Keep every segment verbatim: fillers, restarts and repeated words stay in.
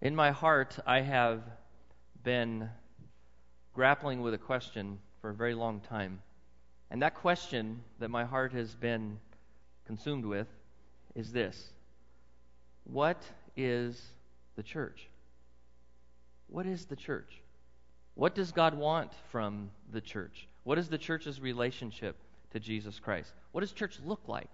In my heart, I have been grappling with a question for a very long time. And that question that my heart has been consumed with is this: what is the church? What is the church? What does God want from the church? What is the church's relationship to Jesus Christ? What does church look like?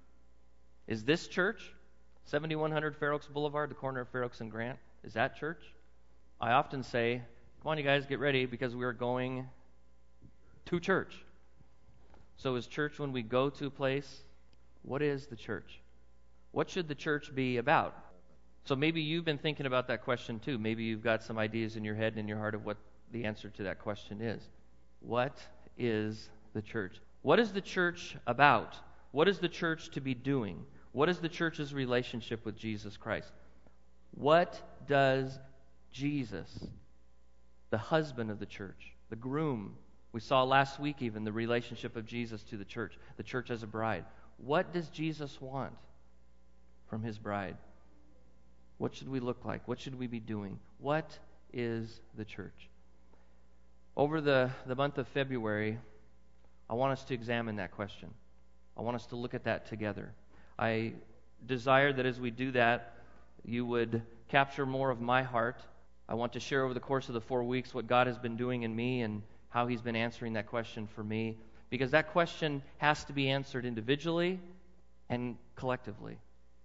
Is this church, seventy-one hundred Fair Oaks Boulevard, the corner of Fair Oaks and Grant, is that church? I often say, come on you guys, get ready, because we are going to church. So is church when we go to a place? What is the church? What should the church be about? So maybe you've been thinking about that question too. Maybe you've got some ideas in your head and in your heart of what the answer to that question is. What is the church? What is the church about? What is the church to be doing? What is the church's relationship with Jesus Christ? What does Jesus, the husband of the church, the groom, we saw last week even the relationship of Jesus to the church, the church as a bride. What does Jesus want from his bride? What should we look like? What should we be doing? What is the church? Over the, the month of February, I want us to examine that question. I want us to look at that together. I desire that as we do that, you would capture more of my heart. I want to share over the course of the four weeks what God has been doing in me and how he's been answering that question for me, because that question has to be answered individually and collectively.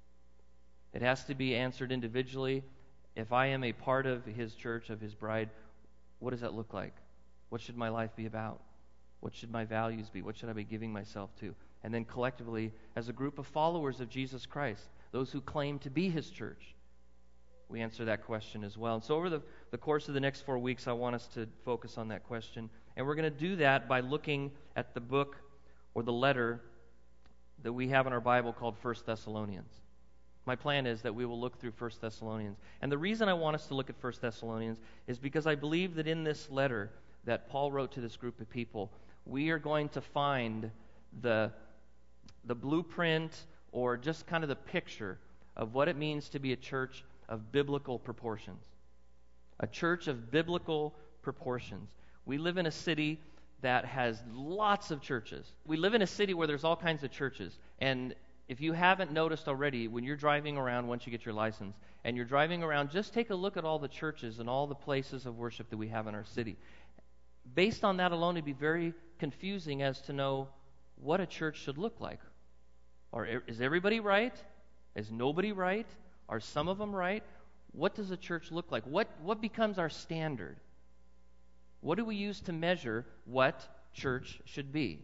It has to be answered individually. If I am a part of his church, of his bride, what does that look like? What should my life be about? What should my values be? What should I be giving myself to? And then collectively, as a group of followers of Jesus Christ, those who claim to be his church, we answer that question as well. And so over the, the course of the next four weeks, I want us to focus on that question. And we're going to do that by looking at the book or the letter that we have in our Bible called First Thessalonians. My plan is that we will look through First Thessalonians. And the reason I want us to look at First Thessalonians is because I believe that in this letter that Paul wrote to this group of people, we are going to find the, the blueprint or just kind of the picture of what it means to be a church of biblical proportions. A church of biblical proportions. We live in a city that has lots of churches. We live in a city where there's all kinds of churches. And if you haven't noticed already, when you're driving around once you get your license, and you're driving around, just take a look at all the churches and all the places of worship that we have in our city. Based on that alone, it'd be very confusing as to know what a church should look like. Or is everybody right? Is nobody right? Are some of them right? What does a church look like? What, what becomes our standard? What do we use to measure what church should be?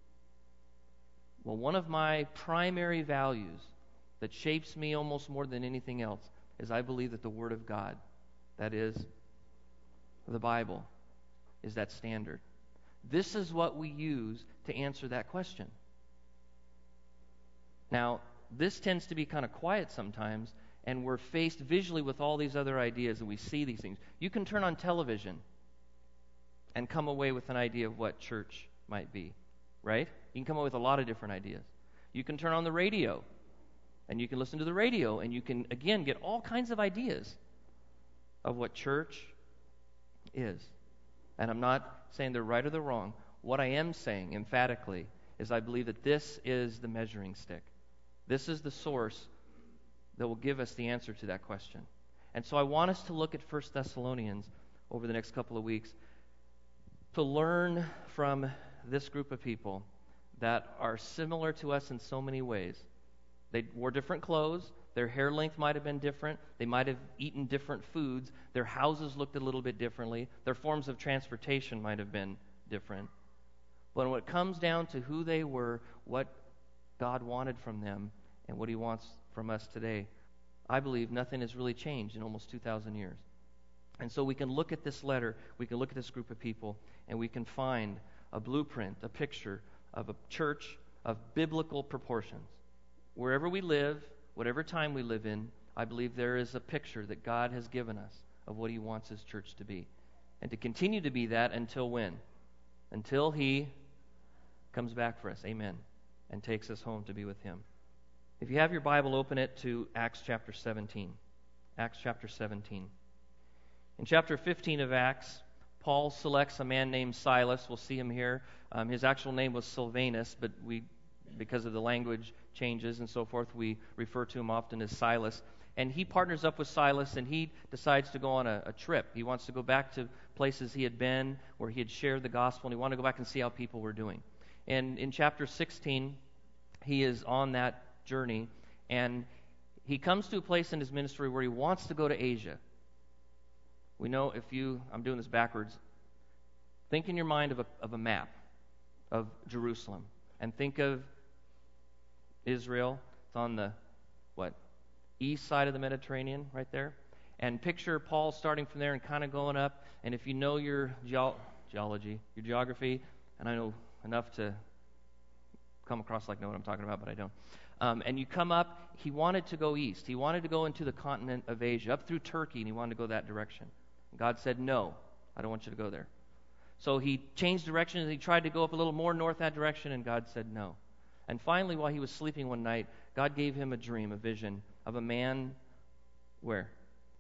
Well, one of my primary values that shapes me almost more than anything else is I believe that the Word of God, that is, the Bible, is that standard. This is what we use to answer that question. Now, this tends to be kind of quiet sometimes, and we're faced visually with all these other ideas, and we see these things. You can turn on television and come away with an idea of what church might be, right? You can come up with a lot of different ideas. You can turn on the radio, and you can listen to the radio, and you can, again, get all kinds of ideas of what church is. And I'm not saying they're right or they're wrong. What I am saying emphatically is I believe that this is the measuring stick. This is the source that will give us the answer to that question. And so I want us to look at First Thessalonians over the next couple of weeks to learn from this group of people that are similar to us in so many ways. They wore different clothes. Their hair length might have been different. They might have eaten different foods. Their houses looked a little bit differently. Their forms of transportation might have been different. But when it comes down to who they were, what God wanted from them, and what he wants from us today, I believe nothing has really changed in almost two thousand years. And so we can look at this letter, we can look at this group of people, and we can find a blueprint, a picture of a church of biblical proportions. Wherever we live, whatever time we live in, I believe there is a picture that God has given us of what he wants his church to be. And to continue to be that until when? Until he comes back for us, amen, and takes us home to be with him. If you have your Bible, open it to Acts chapter seventeen. Acts chapter seventeen. In chapter fifteen of Acts, Paul selects a man named Silas. We'll see him here. Um, his actual name was Silvanus, but we, because of the language changes and so forth, we refer to him often as Silas. And he partners up with Silas, and he decides to go on a, a trip. He wants to go back to places he had been, where he had shared the gospel, and he wanted to go back and see how people were doing. And in chapter sixteen, he is on that journey, and he comes to a place in his ministry where he wants to go to Asia. We know if you, I'm doing this backwards, think in your mind of a, of a map of Jerusalem, and think of Israel. It's on the, what, east side of the Mediterranean, right there. And picture Paul starting from there and kind of going up. And if you know your geo- geology, your geography, and I know enough to come across like know what I'm talking about, but I don't. Um, and you come up, he wanted to go east. He wanted to go into the continent of Asia, up through Turkey, and he wanted to go that direction. God said, no, I don't want you to go there. So he changed directions, and he tried to go up a little more north that direction, and God said no. And finally, while he was sleeping one night, God gave him a dream, a vision of a man, where?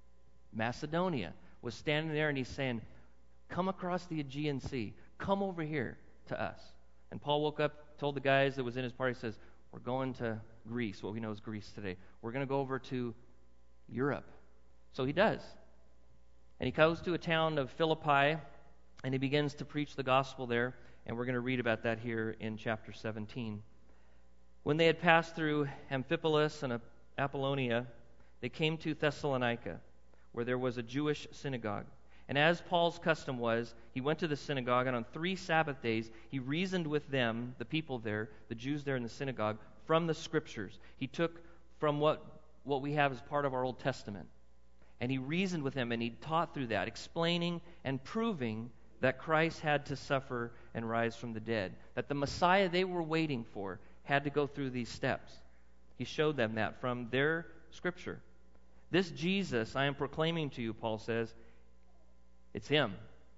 Macedonia, was standing there, and he's saying, come across the Aegean Sea. Come over here to us. And Paul woke up, told the guys that was in his party, says, we're going to Greece, what we know is Greece today. We're going to go over to Europe. So he does. And he goes to a town of Philippi, and he begins to preach the gospel there, and we're going to read about that here in chapter seventeen. When they had passed through Amphipolis and Apollonia, they came to Thessalonica, where there was a Jewish synagogue. And as Paul's custom was, he went to the synagogue, and on three Sabbath days he reasoned with them, the people there, the Jews there in the synagogue, from the Scriptures. He took from what, what we have as part of our Old Testament. And he reasoned with them, and he taught through that, explaining and proving that Christ had to suffer and rise from the dead, that the Messiah they were waiting for had to go through these steps. He showed them that from their Scripture. This Jesus I am proclaiming to you, Paul says, it's him.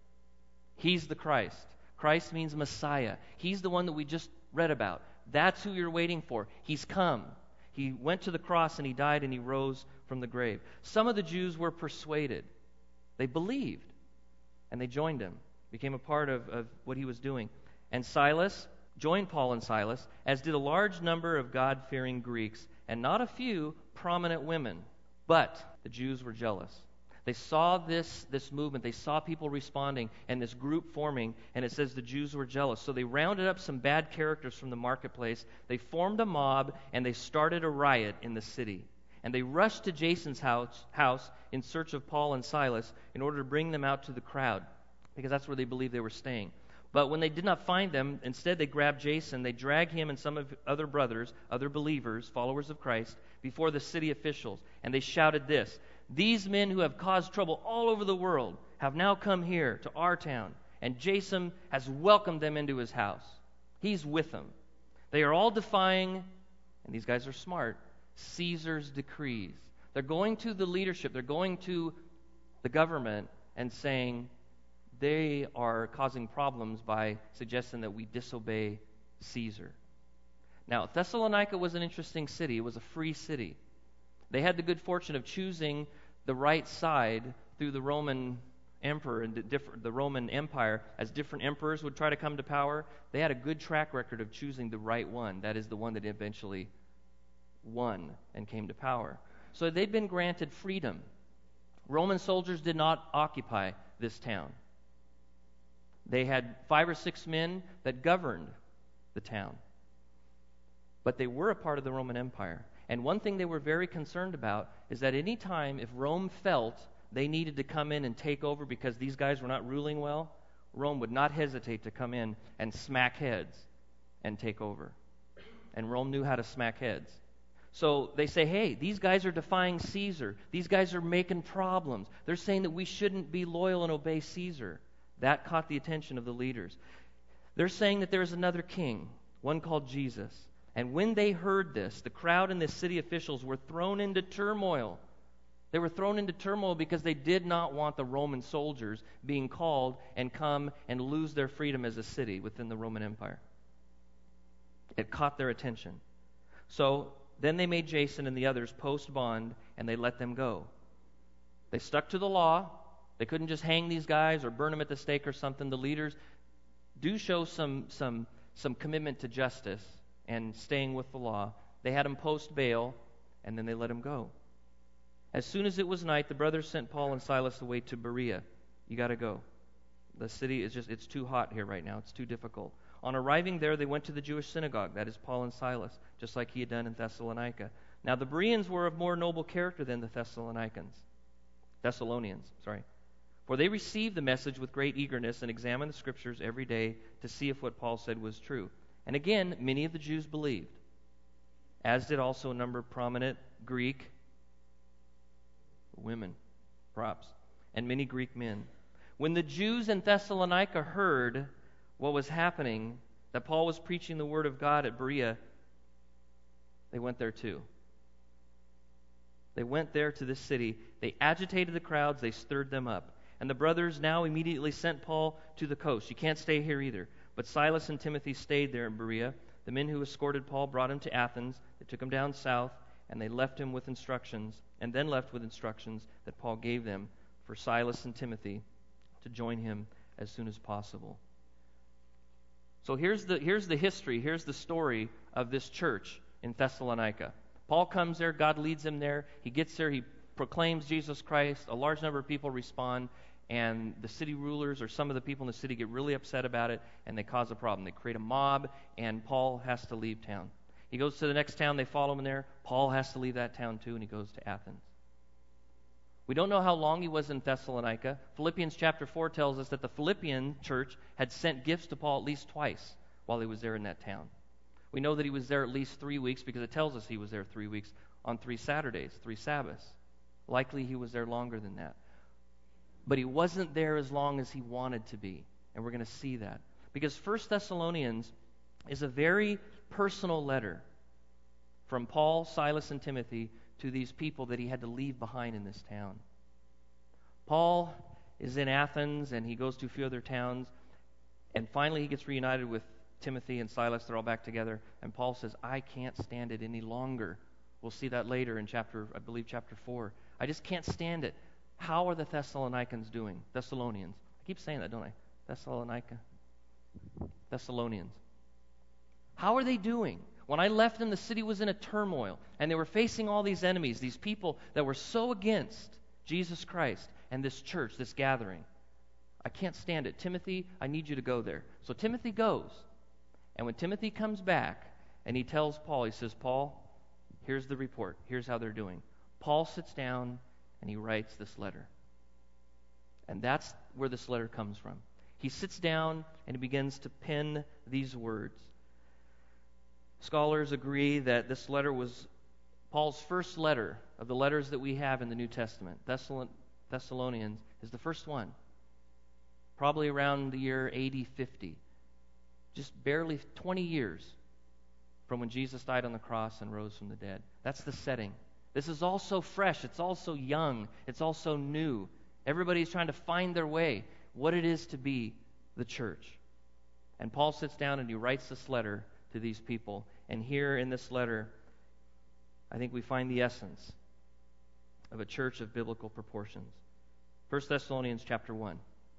He's the Christ. Christ means Messiah. He's the one that we just read about. That's who you're waiting for. He's come. He went to the cross and he died and he rose from the grave. Some of the Jews were persuaded. They believed. And they joined him, became a part of, of what he was doing. And Silas joined Paul and Silas, as did a large number of God-fearing Greeks, and not a few prominent women. But the Jews were jealous. They saw this, this movement. They saw people responding and this group forming, and it says the Jews were jealous. So they rounded up some bad characters from the marketplace. They formed a mob, and they started a riot in the city. And they rushed to Jason's house, house in search of Paul and Silas in order to bring them out to the crowd, because that's where they believed they were staying. But when they did not find them, instead they grabbed Jason. They dragged him and some of other brothers, other believers, followers of Christ, before the city officials. And they shouted this, "These men who have caused trouble all over the world have now come here to our town, and Jason has welcomed them into his house. He's with them. They are all defying," and these guys are smart, "Caesar's decrees." They're going to the leadership, they're going to the government and saying they are causing problems by suggesting that we disobey Caesar. Now, Thessalonica was an interesting city. It was a free city. They had the good fortune of choosing the right side through the Roman emperor and the, diff- the Roman Empire. As different emperors would try to come to power, they had a good track record of choosing the right one. That is the one that eventually won and came to power. So they'd been granted freedom. Roman soldiers did not occupy this town. They had five or six men that governed the town. But they were a part of the Roman Empire. And one thing they were very concerned about is that any time if Rome felt they needed to come in and take over because these guys were not ruling well, Rome would not hesitate to come in and smack heads and take over. And Rome knew how to smack heads. So they say, hey, these guys are defying Caesar. These guys are making problems. They're saying that we shouldn't be loyal and obey Caesar. That caught the attention of the leaders. They're saying that there is another king, one called Jesus. And when they heard this, the crowd and the city officials were thrown into turmoil. They were thrown into turmoil because they did not want the Roman soldiers being called and come and lose their freedom as a city within the Roman Empire. It caught their attention. So then they made Jason and the others post bond, and they let them go. They stuck to the law. They couldn't just hang these guys or burn them at the stake or something. The leaders do show some some some commitment to justice and staying with the law. They had him post bail, and then they let him go. As soon as it was night, the brothers sent Paul and Silas away to Berea. You got to go. The city is just, it's too hot here right now. It's too difficult. On arriving there, they went to the Jewish synagogue, that is Paul and Silas, just like he had done in Thessalonica. Now, the Bereans were of more noble character than the Thessalonians. Thessalonians, sorry. For they received the message with great eagerness and examined the Scriptures every day to see if what Paul said was true. And again, many of the Jews believed, as did also a number of prominent Greek women, props, and many Greek men. When the Jews in Thessalonica heard what was happening, that Paul was preaching the word of God at Berea, they went there too. They went there to this city. They agitated the crowds. They stirred them up. And the brothers now immediately sent Paul to the coast. You can't stay here either. But Silas and Timothy stayed there in Berea. The men who escorted Paul brought him to Athens. They took him down south, and they left him with instructions, and then left with instructions that Paul gave them for Silas and Timothy to join him as soon as possible. So here's the here's the history, here's the story of this church in Thessalonica. Paul comes there, God leads him there. He gets there, he proclaims Jesus Christ. A large number of people respond, and the city rulers or some of the people in the city get really upset about it, and they cause a problem. They create a mob, and Paul has to leave town. He goes to the next town, they follow him there. Paul has to leave that town too, and he goes to Athens. We don't know how long he was in Thessalonica. Philippians chapter four tells us that the Philippian church had sent gifts to Paul at least twice while he was there in that town. We know that he was there at least three weeks because it tells us he was there three weeks on three Saturdays, three Sabbaths. Likely he was there longer than that. But he wasn't there as long as he wanted to be, and we're going to see that. Because First Thessalonians is a very personal letter from Paul, Silas, and Timothy to these people that he had to leave behind in this town. Paul is in Athens, and he goes to a few other towns, and finally he gets reunited with Timothy and Silas. They're all back together, and Paul says, I can't stand it any longer. We'll see that later in chapter, I believe, chapter four. I just can't stand it. How are the Thessalonians doing? Thessalonians. I keep saying that, don't I? Thessalonica. Thessalonians. How are they doing? When I left them, the city was in a turmoil, and they were facing all these enemies, these people that were so against Jesus Christ and this church, this gathering. I can't stand it. Timothy, I need you to go there. So Timothy goes, and when Timothy comes back, and he tells Paul, he says, Paul, here's the report. Here's how they're doing. Paul sits down, and he writes this letter. And that's where this letter comes from. He sits down, and he begins to pen these words. Scholars agree that this letter was Paul's first letter of the letters that we have in the New Testament. Thessalonians is the first one, probably around the year A D fifty, just barely twenty years from when Jesus died on the cross and rose from the dead. That's the setting. This is all so fresh. It's all so young. It's all so new. Everybody's trying to find their way, what it is to be the church. And Paul sits down and he writes this letter to these people. And here in this letter, I think we find the essence of a church of biblical proportions. First Thessalonians chapter one.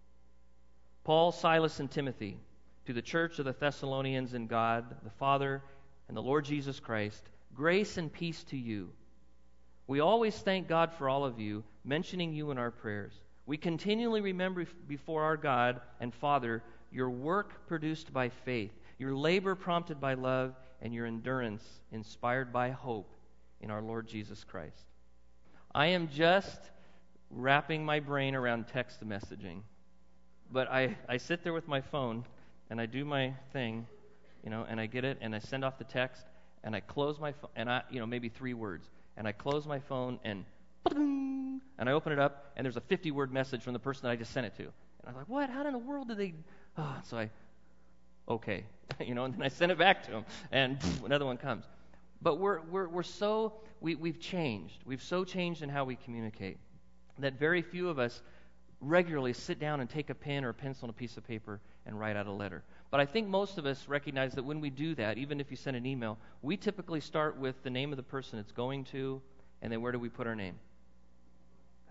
Paul, Silas, and Timothy, to the church of the Thessalonians in God, the Father, and the Lord Jesus Christ, grace and peace to you. We always thank God for all of you, mentioning you in our prayers. We continually remember before our God and Father your work produced by faith, your labor prompted by love, and your endurance inspired by hope in our Lord Jesus Christ. I am just wrapping my brain around text messaging. But I, I sit there with my phone, and I do my thing, you know, and I get it, and I send off the text, and I close my phone, and I, you know, maybe three words, and I close my phone, and and I open it up, and there's a fifty-word message from the person that I just sent it to. And I'm like, what? How in the world did they... Oh, so I, okay, you know, and then I send it back to them, and pff, another one comes. But we're we're we're so we we've changed. We've so changed in how we communicate that very few of us regularly sit down and take a pen or a pencil and a piece of paper and write out a letter. But I think most of us recognize that when we do that, even if you send an email, we typically start with the name of the person it's going to, and then where do we put our name?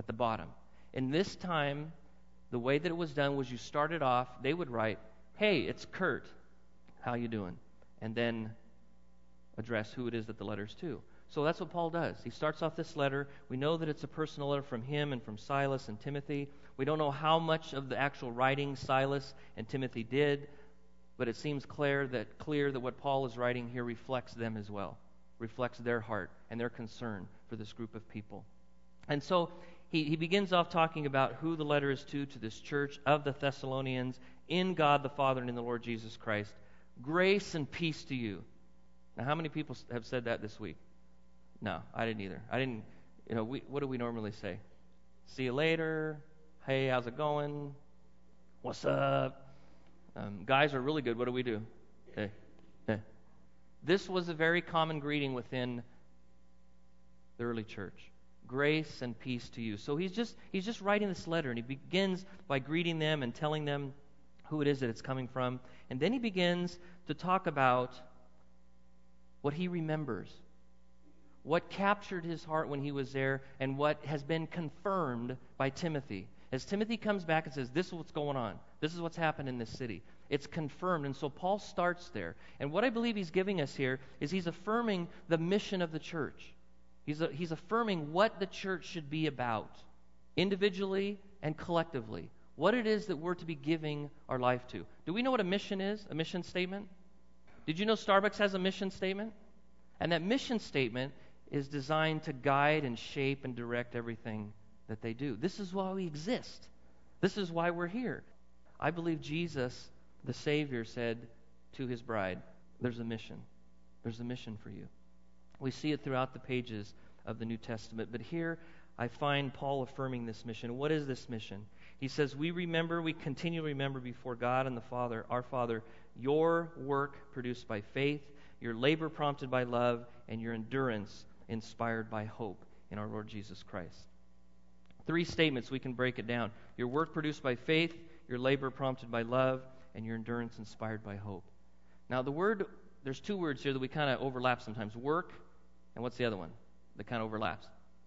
at the bottom. In this time, the way that it was done was you started off, they would write, "Hey, it's Kurt. How you doing?" And then address who it is that the letter's to. So that's what Paul does. He starts off this letter. We know that it's a personal letter from him and from Silas and Timothy. We don't know how much of the actual writing Silas and Timothy did, but it seems clear that clear that what Paul is writing here reflects them as well, reflects their heart and their concern for this group of people. And so he, he begins off talking about who the letter is to, to this church of the Thessalonians, in God the Father and in the Lord Jesus Christ. Grace and peace to you. Now, how many people have said that this week? No, I didn't either. I didn't, you know, we, what do we normally say? See you later. Hey, how's it going? What's up? Um, guys are really good. What do we do? Hey, hey. This was a very common greeting within the early church. Grace and peace to you. So he's just he's just writing this letter, and he begins by greeting them and telling them who it is that it's coming from. And then he begins to talk about what he remembers, what captured his heart when he was there, and what has been confirmed by Timothy. As Timothy comes back and says, this is what's going on. This is what's happened in this city. It's confirmed. And so Paul starts there. And what I believe he's giving us here is he's affirming the mission of the church. He's, a, he's affirming what the church should be about, individually and collectively. What it is that we're to be giving our life to. Do we know what a mission is? A mission statement? Did you know Starbucks has a mission statement? And that mission statement is designed to guide and shape and direct everything that they do. This is why we exist. This is why we're here. I believe Jesus, the Savior, said to his bride, there's a mission. There's a mission for you. We see it throughout the pages of the New Testament. But here I find Paul affirming this mission. What is this mission? He says, we remember, we continue to remember before God and the Father, our Father, your work produced by faith, your labor prompted by love, and your endurance inspired by hope in our Lord Jesus Christ. Three statements, we can break it down. Your work produced by faith, your labor prompted by love, and your endurance inspired by hope. Now the word, there's two words here that we kind of overlap sometimes. Work, and what's the other one that kind of overlaps?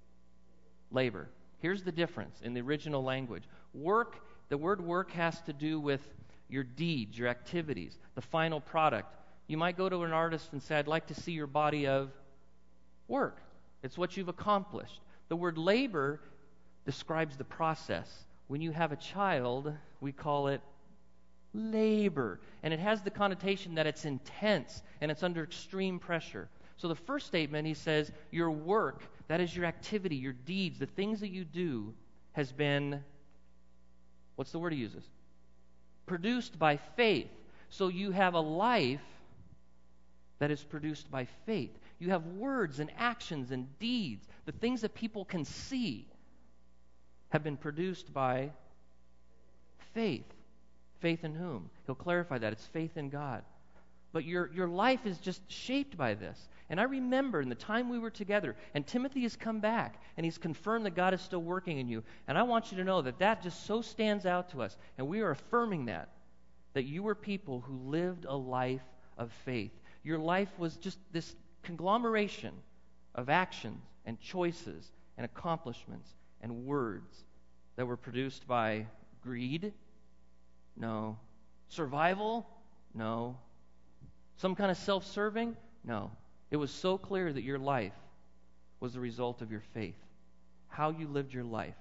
Labor. Here's the difference in the original language. Work, the word work has to do with your deeds, your activities, the final product. You might go to an artist and say, I'd like to see your body of work. It's what you've accomplished. The word labor describes the process. When you have a child, we call it labor. And it has the connotation that it's intense and it's under extreme pressure. So the first statement, he says, your work, that is your activity, your deeds, the things that you do, has been, what's the word he uses? Produced by faith. So you have a life that is produced by faith. You have words and actions and deeds, the things that people can see, have been produced by faith. Faith in whom? He'll clarify that. It's faith in God. But your, your life is just shaped by this. And I remember in the time we were together, and Timothy has come back, and he's confirmed that God is still working in you. And I want you to know that that just so stands out to us. And we are affirming that, that you were people who lived a life of faith. Your life was just this conglomeration of actions and choices and accomplishments and words that were produced by greed? No. Survival? No. Some kind of self-serving? No. It was so clear that your life was the result of your faith. How you lived your life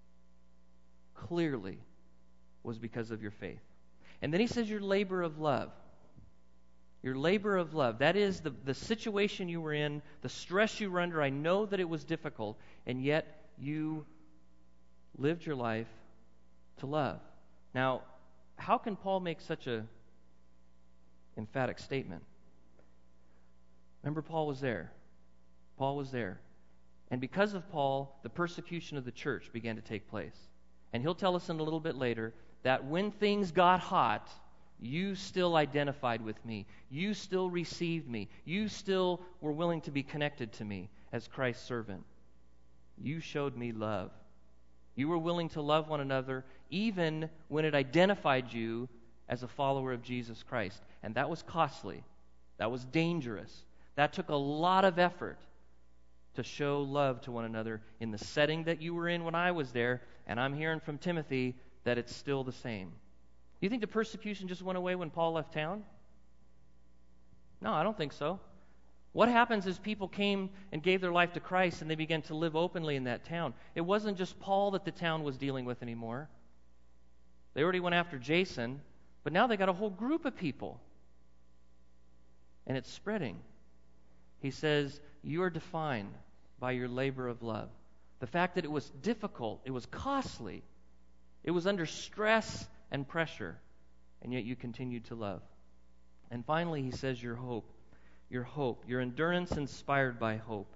clearly was because of your faith. And then he says your labor of love. Your labor of love. That is the, the situation you were in, the stress you were under. I know that it was difficult, and yet you lived your life to love. Now, how can Paul make such a emphatic statement? Remember, Paul was there. Paul was there. And because of Paul, the persecution of the church began to take place. And he'll tell us in a little bit later that when things got hot, you still identified with me. You still received me. You still were willing to be connected to me as Christ's servant. You showed me love. You were willing to love one another even when it identified you as a follower of Jesus Christ. And that was costly. That was dangerous. That took a lot of effort to show love to one another in the setting that you were in when I was there, and I'm hearing from Timothy that it's still the same. Do you think the persecution just went away when Paul left town? No, I don't think so. What happens is people came and gave their life to Christ, and they began to live openly in that town. It wasn't just Paul that the town was dealing with anymore. They already went after Jason, but now they got a whole group of people. And it's spreading. He says, you are defined by your labor of love. The fact that it was difficult, it was costly, it was under stress and pressure, and yet you continued to love. And finally, he says, your hope. Your hope, your endurance inspired by hope.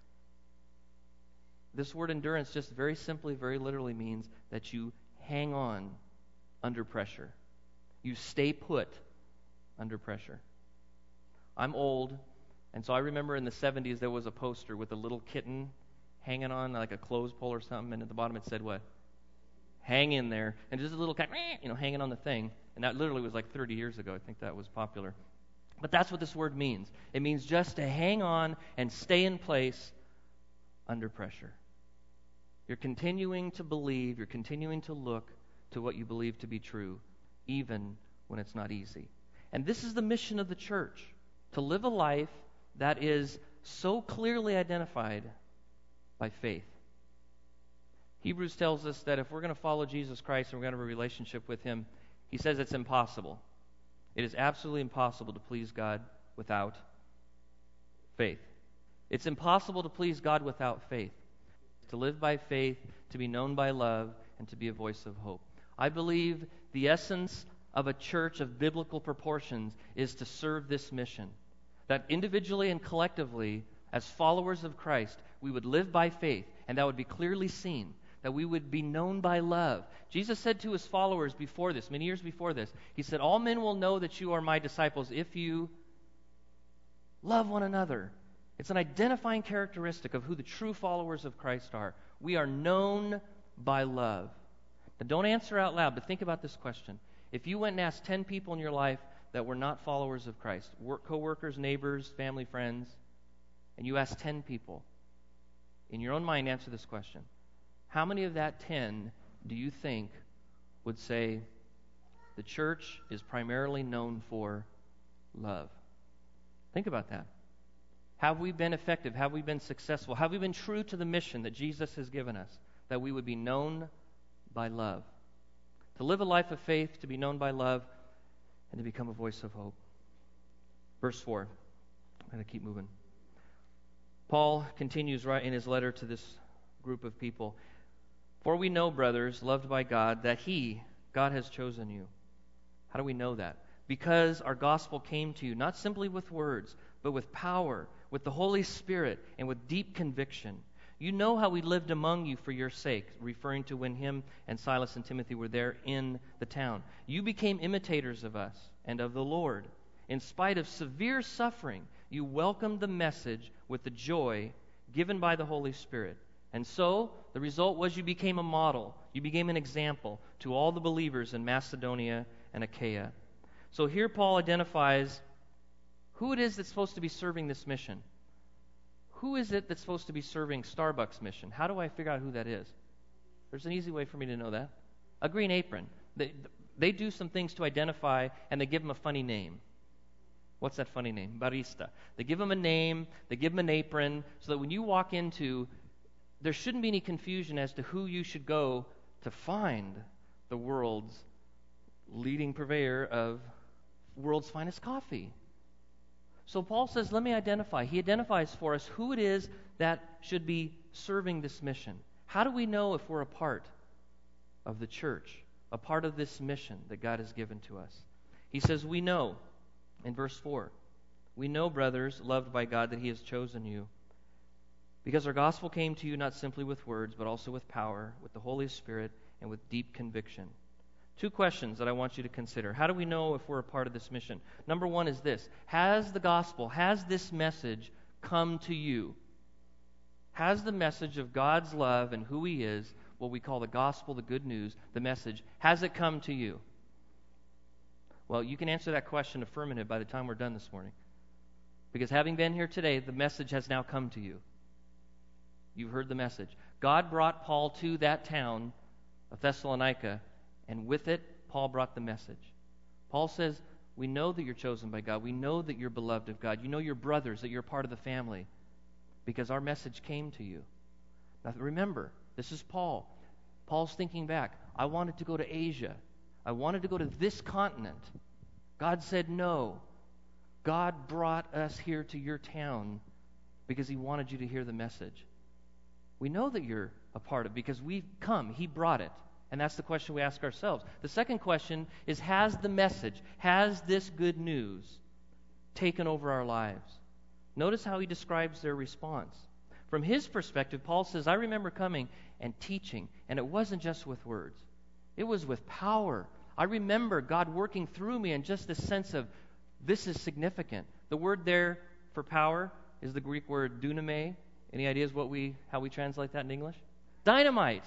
This word endurance just very simply, very literally means that you hang on under pressure. You stay put under pressure. I'm old, and so I remember in the seventies there was a poster with a little kitten hanging on like a clothes pole or something, and at the bottom it said what? Hang in there. And just a little cat, you know, hanging on the thing. And that literally was like thirty years ago. I think that was popular. But that's what this word means. It means just to hang on and stay in place under pressure. You're continuing to believe, you're continuing to look to what you believe to be true, even when it's not easy. And this is the mission of the church, to live a life that is so clearly identified by faith. Hebrews tells us that if we're going to follow Jesus Christ and we're going to have a relationship with Him, he says it's impossible. It is absolutely impossible to please God without faith. It's impossible to please God without faith. To live by faith, to be known by love, and to be a voice of hope. I believe the essence of a church of biblical proportions is to serve this mission. That individually and collectively, as followers of Christ, we would live by faith, and that would be clearly seen. That we would be known by love. Jesus said to his followers before this, many years before this, he said, all men will know that you are my disciples if you love one another. It's an identifying characteristic of who the true followers of Christ are. We are known by love. Now don't answer out loud, but think about this question. If you went and asked ten people in your life that were not followers of Christ, work, co-workers, neighbors, family, friends, and you asked ten people, in your own mind answer this question. How many of that ten do you think would say the church is primarily known for love? Think about that. Have we been effective? Have we been successful? Have we been true to the mission that Jesus has given us, that we would be known by love? To live a life of faith, to be known by love, and to become a voice of hope. Verse four. I'm going to keep moving. Paul continues right in his letter to this group of people. For we know, brothers, loved by God, that He, God, has chosen you. How do we know that? Because our gospel came to you, not simply with words, but with power, with the Holy Spirit, and with deep conviction. You know how we lived among you for your sake, referring to when him and Silas and Timothy were there in the town. You became imitators of us and of the Lord. In spite of severe suffering, you welcomed the message with the joy given by the Holy Spirit. And so, the result was you became a model. You became an example to all the believers in Macedonia and Achaia. So here Paul identifies who it is that's supposed to be serving this mission. Who is it that's supposed to be serving Starbucks' mission? How do I figure out who that is? There's an easy way for me to know that. A Green Apron. They, they do some things to identify, and they give them a funny name. What's that funny name? Barista. They give them a name, they give them an apron, so that when you walk into, there shouldn't be any confusion as to who you should go to find the world's leading purveyor of world's finest coffee. So Paul says, let me identify. He identifies for us who it is that should be serving this mission. How do we know if we're a part of the church, a part of this mission that God has given to us? He says, we know, in verse four, we know, brothers, loved by God, that He has chosen you, because our gospel came to you not simply with words, but also with power, with the Holy Spirit, and with deep conviction. Two questions that I want you to consider. How do we know if we're a part of this mission? Number one is this. Has the gospel, has this message come to you? Has the message of God's love and who He is, what we call the gospel, the good news, the message, has it come to you? Well, you can answer that question affirmative by the time we're done this morning. Because having been here today, the message has now come to you. You've heard the message. God brought Paul to that town of Thessalonica, and with it, Paul brought the message. Paul says, we know that you're chosen by God. We know that you're beloved of God. You know you're brothers, that you're part of the family, because our message came to you. Now remember, this is Paul. Paul's thinking back. I wanted to go to Asia. I wanted to go to this continent. God said no. God brought us here to your town because he wanted you to hear the message. We know that you're a part of it because we've come. He brought it. And that's the question we ask ourselves. The second question is, has the message, has this good news taken over our lives? Notice how he describes their response. From his perspective, Paul says, I remember coming and teaching, and it wasn't just with words. It was with power. I remember God working through me and just this sense of, this is significant. The word there for power is the Greek word dunamai. Any ideas what we how we translate that in English? Dynamite.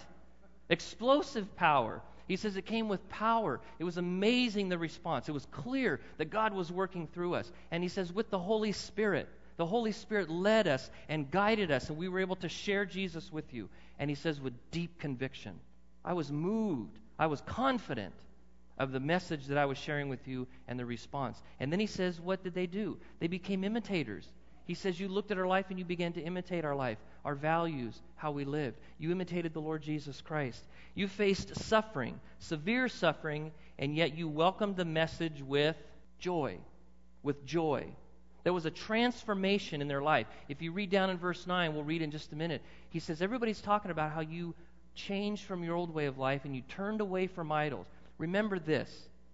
Explosive power. He says it came with power. It was amazing, the response. It was clear that God was working through us. And he says with the Holy Spirit. The Holy Spirit led us and guided us, and we were able to share Jesus with you. And he says with deep conviction. I was moved. I was confident of the message that I was sharing with you and the response. And then he says, what did they do? They became imitators. He says, you looked at our life and you began to imitate our life, our values, how we lived. You imitated the Lord Jesus Christ. You faced suffering, severe suffering, and yet you welcomed the message with joy, with joy. There was a transformation in their life. If you read down in verse nine, we'll read in just a minute. He says, everybody's talking about how you changed from your old way of life and you turned away from idols. Remember this.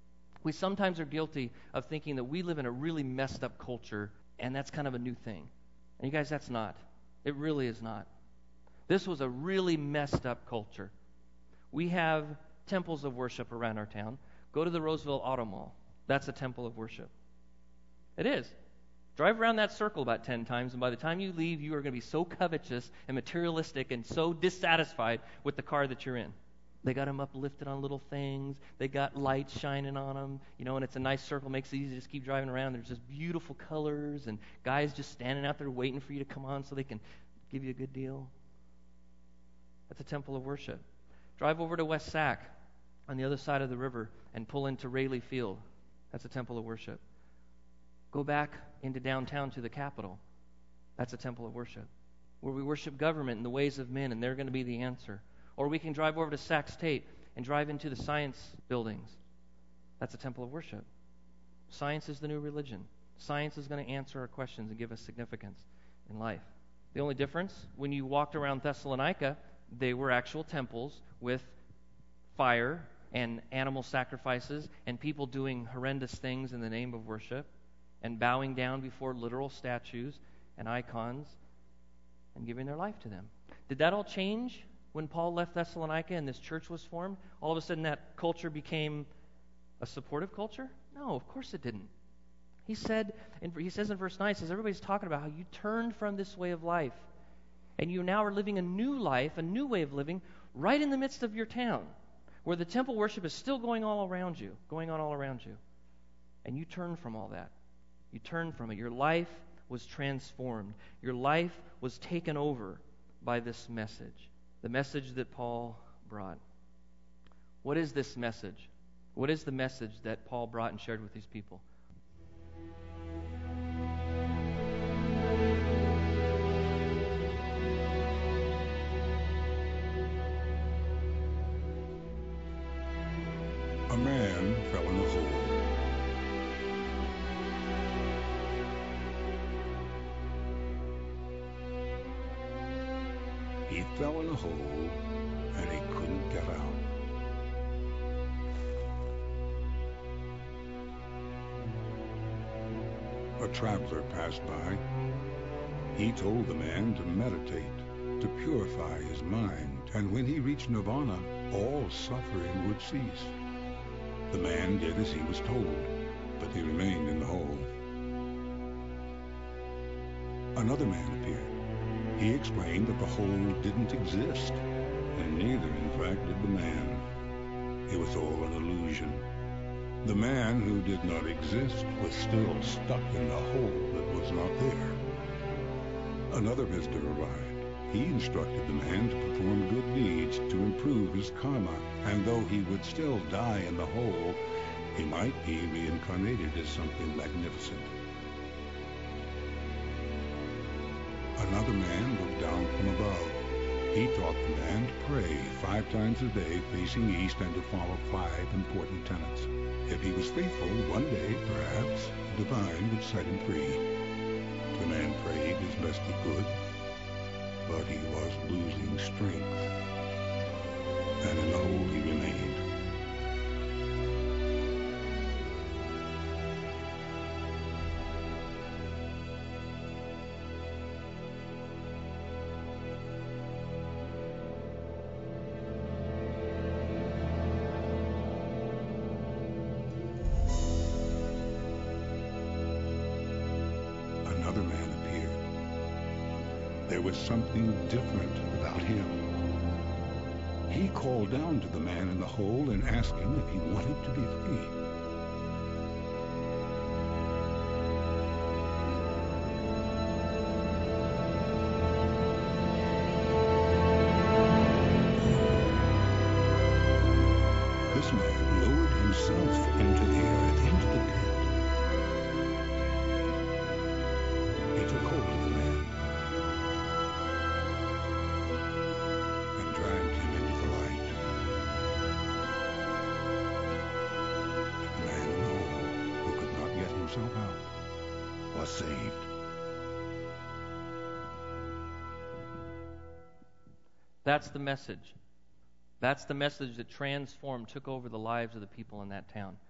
We sometimes are guilty of thinking that we live in a really messed up culture, and that's kind of a new thing. And you guys, that's not. It really is not. This was a really messed up culture. We have temples of worship around our town. Go to the Roseville Auto Mall. That's a temple of worship. It is. Drive around that circle about ten times, and by the time you leave, you are going to be so covetous and materialistic and so dissatisfied with the car that you're in. They got them uplifted on little things. They got lights shining on them, you know, and it's a nice circle. Makes it easy to just keep driving around. There's just beautiful colors and guys just standing out there waiting for you to come on so they can give you a good deal. That's a temple of worship. Drive over to West Sac on the other side of the river and pull into Rayleigh Field. That's a temple of worship. Go back into downtown to the Capitol. That's a temple of worship. Where we worship government and the ways of men, and they're going to be the answer. Or we can drive over to Sac State and drive into the science buildings. That's a temple of worship. Science is the new religion. Science is going to answer our questions and give us significance in life. The only difference, when you walked around Thessalonica, they were actual temples with fire and animal sacrifices and people doing horrendous things in the name of worship and bowing down before literal statues and icons and giving their life to them. Did that all change when Paul left Thessalonica and this church was formed? All of a sudden that culture became a supportive culture? No, of course it didn't. He said, and he says in verse nine, he says, everybody's talking about how you turned from this way of life and you now are living a new life, a new way of living right in the midst of your town where the temple worship is still going all around you, going on all around you. And you turned from all that. You turned from it. Your life was transformed. Your life was taken over by this message. The message that Paul brought. What is this message? What is the message that Paul brought and shared with these people? A man fell in a hole. He fell in a hole and he couldn't get out. A traveler passed by. He told the man to meditate, to purify his mind, and when he reached nirvana, all suffering would cease. The man did as he was told, but he remained in the hole. Another man appeared. He explained that the hole didn't exist, and neither, in fact, did the man. It was all an illusion. The man who did not exist was still stuck in the hole that was not there. Another visitor arrived. He instructed the man to perform good deeds to improve his karma, and though he would still die in the hole, he might be reincarnated as something magnificent. Another man looked down from above. He taught the man to pray five times a day facing east and to follow five important tenets. If he was faithful, one day, perhaps, the divine would set him free. The man prayed as best he could, but he was losing strength, and in the hole he remained. Another man appeared. There was something different about him. He called down to the man in the hole and asked him if he wanted to be free. This man lowered himself into the earth, into the pit. He took hold of the man and dragged him into the light. The man in the hole, who could not get himself out, was saved. That's the message. That's the message that transformed, took over the lives of the people in that town.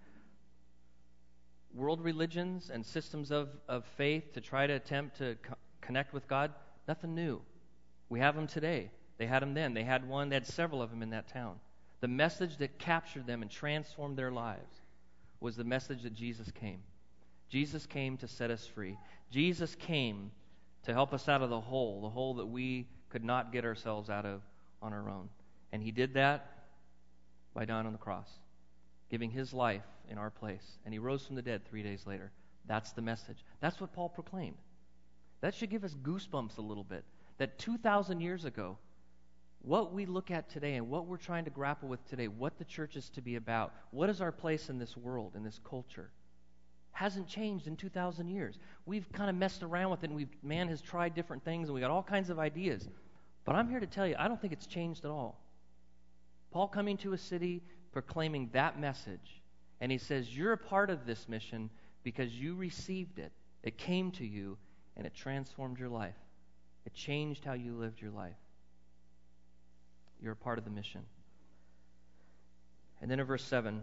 World religions and systems of, of faith to try to attempt to co- connect with God, nothing new. We have them today. They had them then. They had one, they had several of them in that town. The message that captured them and transformed their lives was the message that Jesus came. Jesus came to set us free. Jesus came to help us out of the hole, the hole that we could not get ourselves out of on our own. And he did that by dying on the cross, giving his life in our place. And he rose from the dead three days later. That's the message. That's what Paul proclaimed. That should give us goosebumps a little bit. That two thousand years ago, what we look at today and what we're trying to grapple with today, what the church is to be about, what is our place in this world, in this culture, hasn't changed in two thousand years. We've kind of messed around with it, and we've, man has tried different things, and we got all kinds of ideas. But I'm here to tell you, I don't think it's changed at all. Paul coming to a city, proclaiming that message, and he says, you're a part of this mission because you received it. It came to you, and it transformed your life. It changed how you lived your life. You're a part of the mission. And then in verse seven,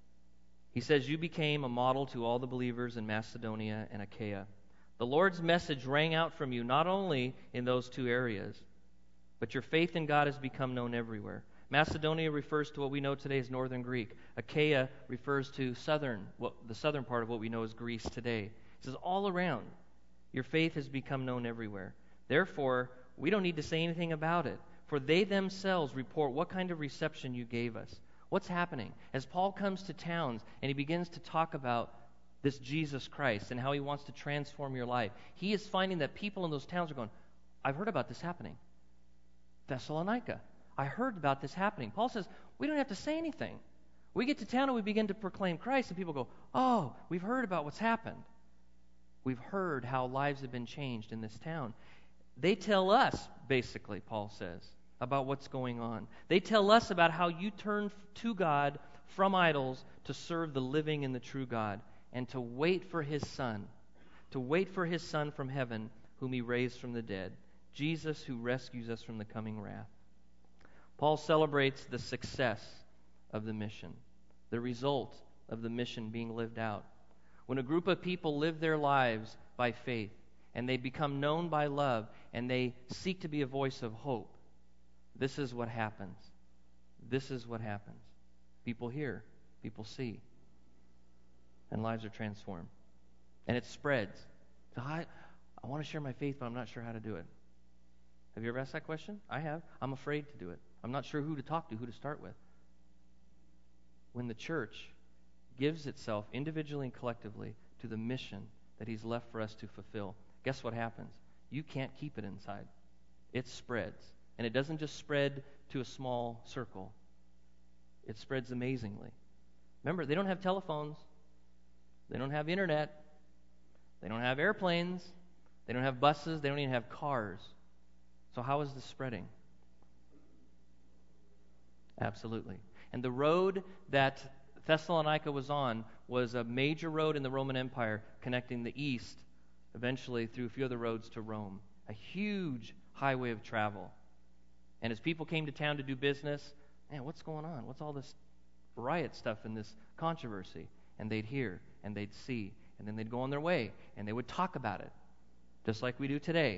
he says, you became a model to all the believers in Macedonia and Achaia. The Lord's message rang out from you not only in those two areas, but your faith in God has become known everywhere. Macedonia refers to what we know today as Northern Greek. Achaia refers to southern, what, the southern part of what we know as Greece today. It says all around, your faith has become known everywhere. Therefore, we don't need to say anything about it, for they themselves report what kind of reception you gave us. What's happening? As Paul comes to towns and he begins to talk about this Jesus Christ and how he wants to transform your life, he is finding that people in those towns are going, I've heard about this happening. Thessalonica. I heard about this happening. Paul says, we don't have to say anything. We get to town and we begin to proclaim Christ, and people go, oh, we've heard about what's happened. We've heard how lives have been changed in this town. They tell us, basically, Paul says, about what's going on. They tell us about how you turned to God from idols to serve the living and the true God, and to wait for his Son, to wait for his Son from heaven, whom he raised from the dead, Jesus who rescues us from the coming wrath. Paul celebrates the success of the mission, the result of the mission being lived out. When a group of people live their lives by faith, and they become known by love, and they seek to be a voice of hope, this is what happens. This is what happens. People hear, people see, and lives are transformed. And it spreads. So I, I want to share my faith, but I'm not sure how to do it. Have you ever asked that question? I have. I'm afraid to do it. I'm not sure who to talk to, who to start with. When the church gives itself individually and collectively to the mission that he's left for us to fulfill, guess what happens? You can't keep it inside. it spreads. And it doesn't just spread to a small circle. It spreads amazingly. Remember, they don't have telephones. They don't have internet. They don't have airplanes. They don't have buses. They don't even have cars. So how is this spreading? Absolutely. And the road that Thessalonica was on was a major road in the Roman Empire connecting the east, eventually through a few other roads to Rome. A huge highway of travel. And as people came to town to do business, man, what's going on? What's all this riot stuff and this controversy? And they'd hear, and they'd see, and then they'd go on their way, and they would talk about it, just like we do today.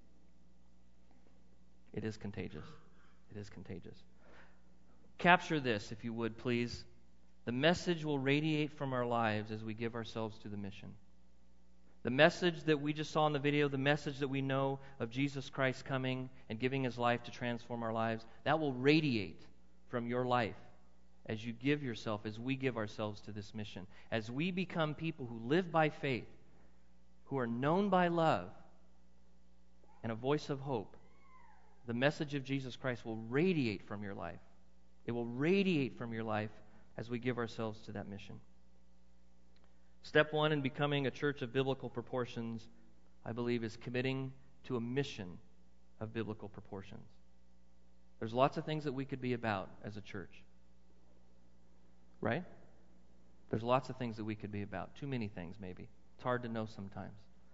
It is contagious. It is contagious. Capture this, if you would, please. The message will radiate from our lives as we give ourselves to the mission. The message that we just saw in the video, the message that we know of Jesus Christ coming and giving His life to transform our lives, that will radiate from your life as you give yourself, as we give ourselves to this mission. As we become people who live by faith, who are known by love, and a voice of hope, the message of Jesus Christ will radiate from your life. It will radiate from your life as we give ourselves to that mission. Step one in becoming a church of biblical proportions, I believe, is committing to a mission of biblical proportions. There's lots of things that we could be about as a church. Right? There's lots of things that we could be about. Too many things, maybe. It's hard to know sometimes.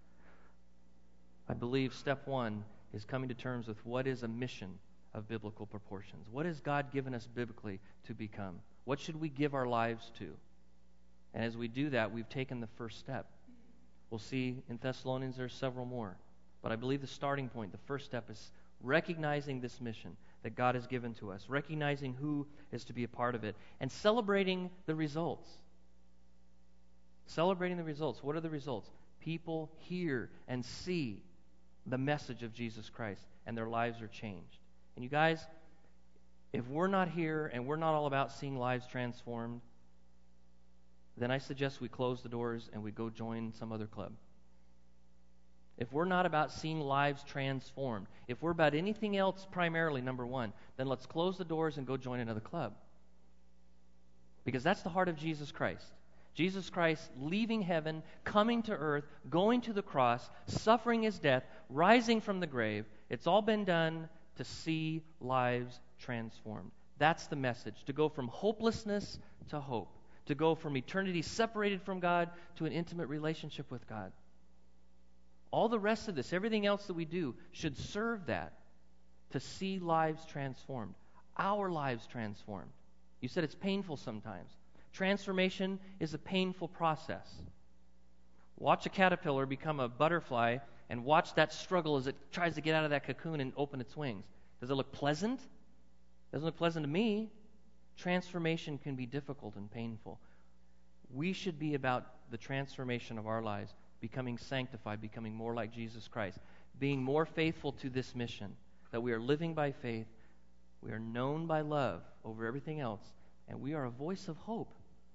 I believe step one is coming to terms with what is a mission of biblical proportions. What has God given us biblically to become? What should we give our lives to? And as we do that, we've taken the first step. We'll see in Thessalonians there's several more. But I believe the starting point, the first step, is recognizing this mission that God has given to us, recognizing who is to be a part of it, and celebrating the results. Celebrating the results. What are the results? People hear and see the message of Jesus Christ, and their lives are changed. And you guys, if we're not here and we're not all about seeing lives transformed, then I suggest we close the doors and we go join some other club. If we're not about seeing lives transformed, if we're about anything else primarily, number one, then let's close the doors and go join another club. Because that's the heart of Jesus Christ. Jesus Christ leaving heaven, coming to earth, going to the cross, suffering His death, rising from the grave. It's all been done to see lives transformed. That's the message, to go from hopelessness to hope. To go from eternity separated from God to an intimate relationship with God. All the rest of this, everything else that we do, should serve that, to see lives transformed, our lives transformed. You said it's painful sometimes. Transformation is a painful process. Watch a caterpillar become a butterfly and watch that struggle as it tries to get out of that cocoon and open its wings. Does it look pleasant? Doesn't look pleasant to me. Transformation can be difficult and painful. We should be about the transformation of our lives, becoming sanctified, becoming more like Jesus Christ, being more faithful to this mission, that we are living by faith, we are known by love over everything else, and we are a voice of hope.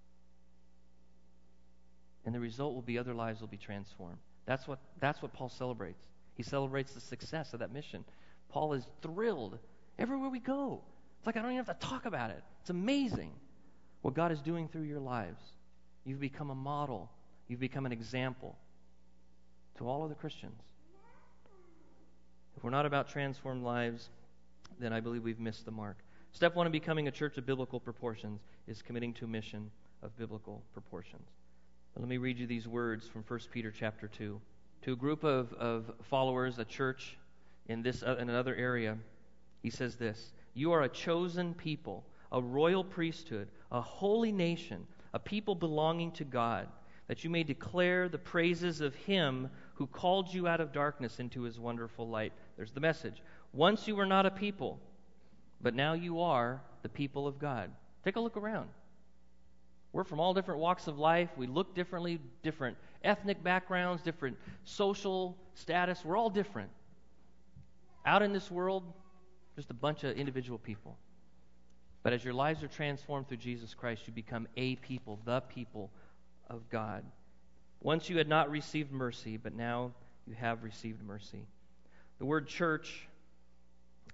And the result will be other lives will be transformed. That's what, that's what Paul celebrates. He celebrates the success of that mission. Paul is thrilled everywhere we go. It's like I don't even have to talk about it. It's amazing what God is doing through your lives. You've become a model. You've become an example to all other Christians. If we're not about transformed lives, then I believe we've missed the mark. Step one in becoming a church of biblical proportions is committing to a mission of biblical proportions. But let me read you these words from First Peter chapter two. To a group of, of followers, a church in this uh, in another area, he says this: "You are a chosen people, a royal priesthood, a holy nation, a people belonging to God, that you may declare the praises of Him who called you out of darkness into His wonderful light." There's the message. Once you were not a people, but now you are the people of God. Take a look around. We're from all different walks of life. We look differently, different ethnic backgrounds, different social status. We're all different. Out in this world, just a bunch of individual people. But as your lives are transformed through Jesus Christ, you become a people, the people of God. Once you had not received mercy, but now you have received mercy. The word church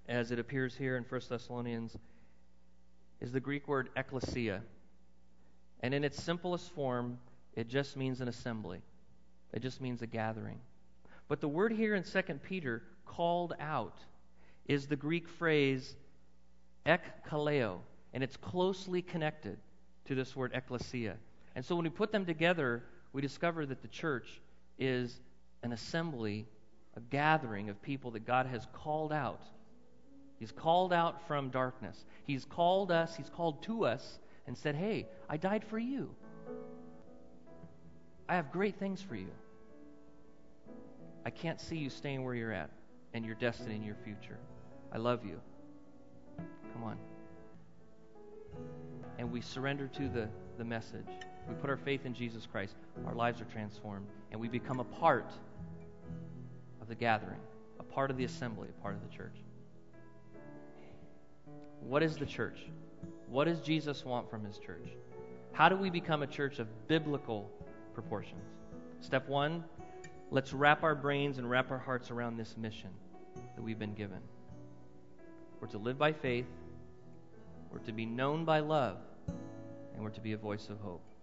as it appears here in First Thessalonians, is the Greek word ekklesia. And in its simplest form, it just means an assembly. It just means a gathering. But the word here in Second Peter, called out, is the Greek phrase ekkaleo, and it's closely connected to this word ekklesia. And so when we put them together, we discover that the church is an assembly, a gathering of people that God has called out. He's called out from darkness. He's called us, He's called to us and said, hey, I died for you. I have great things for you. I can't see you staying where you're at and your destiny and your future. I love you. Come on. And we surrender to the, the message. We put our faith in Jesus Christ. Our lives are transformed. And we become a part of the gathering, a part of the assembly, a part of the church. What is the church? What does Jesus want from His church? How do we become a church of biblical proportions? Step one, let's wrap our brains and wrap our hearts around this mission that we've been given. We're to live by faith, we're to be known by love, and we're to be a voice of hope.